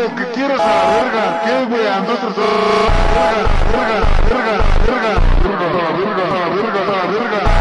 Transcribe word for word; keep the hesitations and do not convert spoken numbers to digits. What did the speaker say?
lo que quieras a la verga. ¿Qué, güey? A nuestros... Verga, verga, verga, verga, verga, verga, verga, verga, verga.